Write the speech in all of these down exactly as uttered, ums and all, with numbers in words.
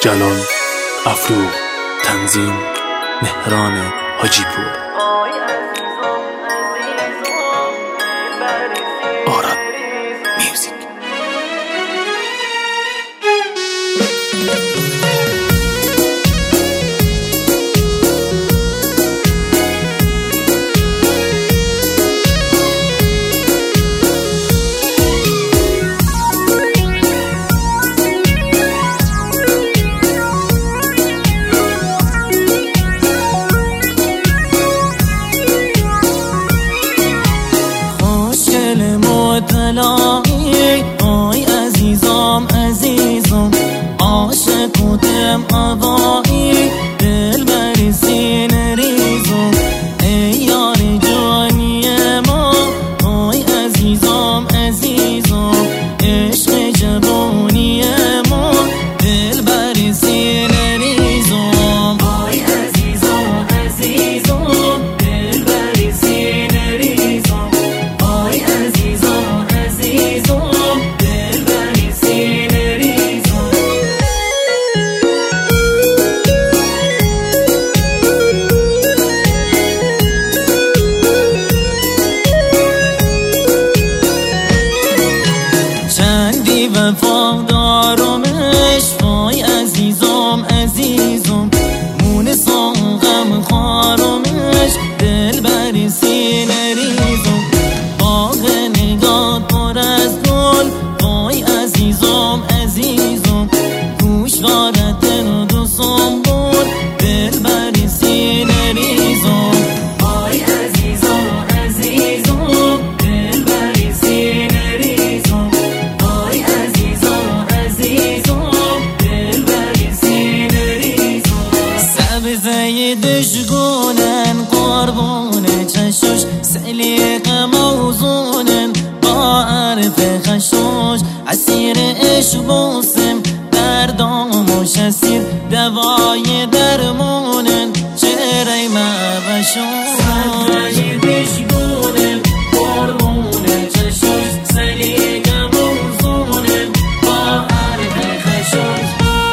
جلال افروغ، تنظیم مهران حاجی پور. آراد میوزیک. آی عزیزم عزیزم عاشق بودم آوایی دل بری سینه ریزم ای یار جانی ما آی عزیزم عزیزم عشق جوانی ما دل بری سینه ریزم آی عزیزم عزیزم دل بری سینه ریزم آی عزیزم وفادارمش وای عزیزم عزیزم مون ساغم خارمش دل بری سینه ریزم باغ نگات پر از گل وای عزیزم عزیزم گوشوارت دو سنبول دل بری سینه ریزم وای عزیزم عزیزم دل بری سینه ریزم سبزه دشگونن قربون چشوش سلیق موزونن با عرف خشوش اسیر عشق بوسم دردام و شسیر دوای درمونن چهره مبشوش سبزه دشگونن قربون چشوش سلیق موزونن با عرف خشوش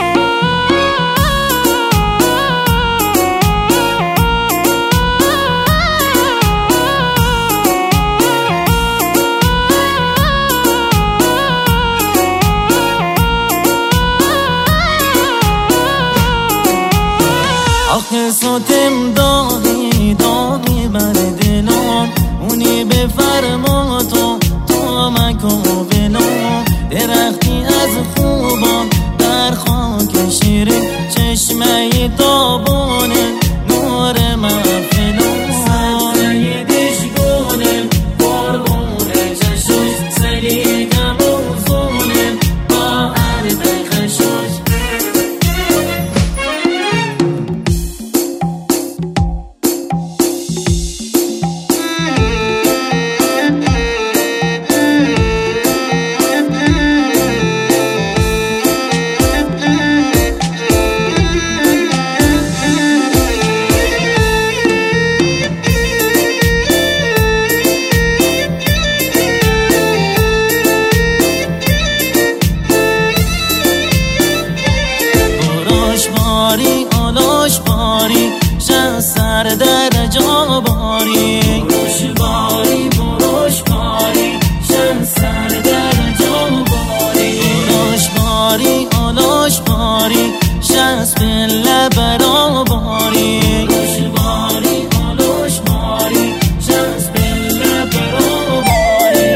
آخه صوتم داغی داغی بر دلم اونی به فرما تو تو مکو بنام درختی از خوبان در خاک شیرین چشمه تابونه نور محفلم سبزه دشگونم قربون چشوش سلیق موزونم با عرف خشوش باری آلاش باری شن سر در جا باری بروش باری بروش باری شن سر در جا باری بروش باری آلاش باری شن بله برا باری بروش باری آلاش باری شن بله برا باری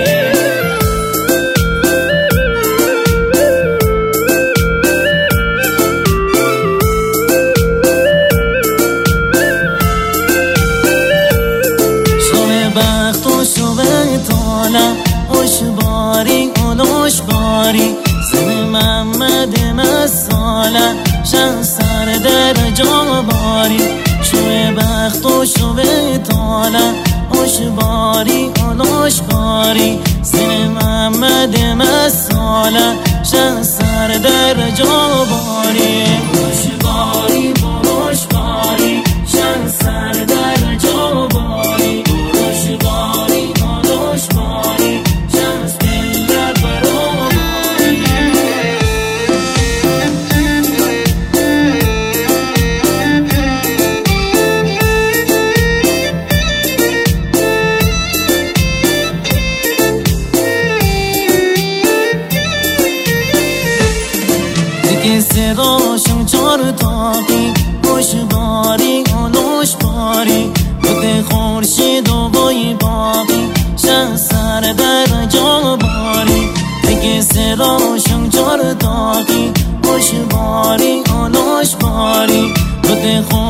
بخت و شوه تالا خوش باری اولوش باری زن محمد مسالا شن سر در جا باری شوه بخت و شوه تالا خوش باری اولوش باری زن محمد مسالا شن سر در جا باری خوش باری بروش باری شن سر در جا باری باری آلاش باری شمس دل در برا باری اگه صداشون چار تاقی خوش باری آلوش باری بوده خورشید و بای باقی شه سر در جا باری اگه صداشون چار تاقی خوش باری آلوش باری بوده